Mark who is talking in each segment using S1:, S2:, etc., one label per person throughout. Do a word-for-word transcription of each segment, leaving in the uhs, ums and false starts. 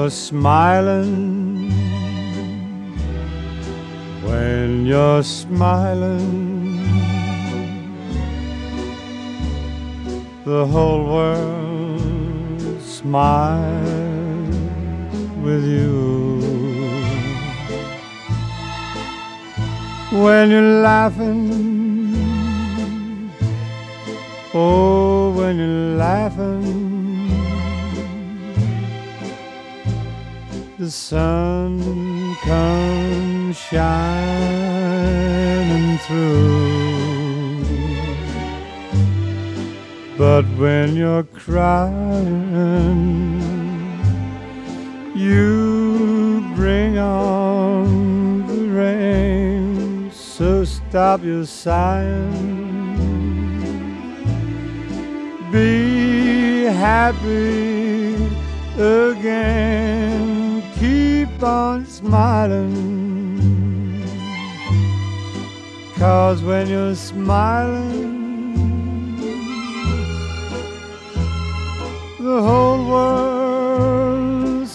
S1: you're smiling, when you're smiling, the whole world smiles with you. When you're laughing, oh, when you're laughing, the sun comes shining through. But when you're crying, you bring on the rain. So stop your sighing, be happy again, keep on smiling, 'cause when you're smiling, the whole world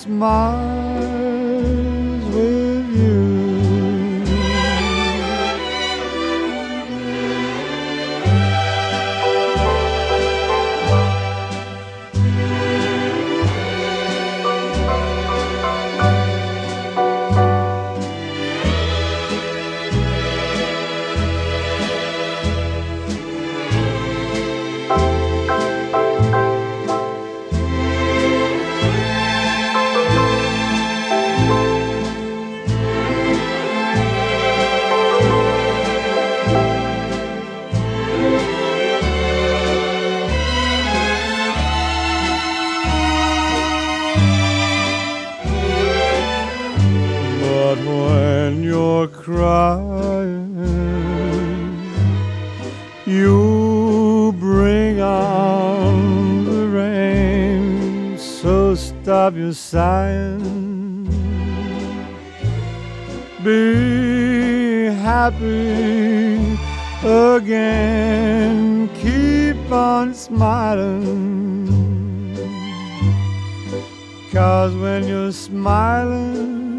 S1: smiles with you. But when you're crying, you bring on the rain. So stop your sighing, be happy again, keep on smiling, 'cause when you're smiling,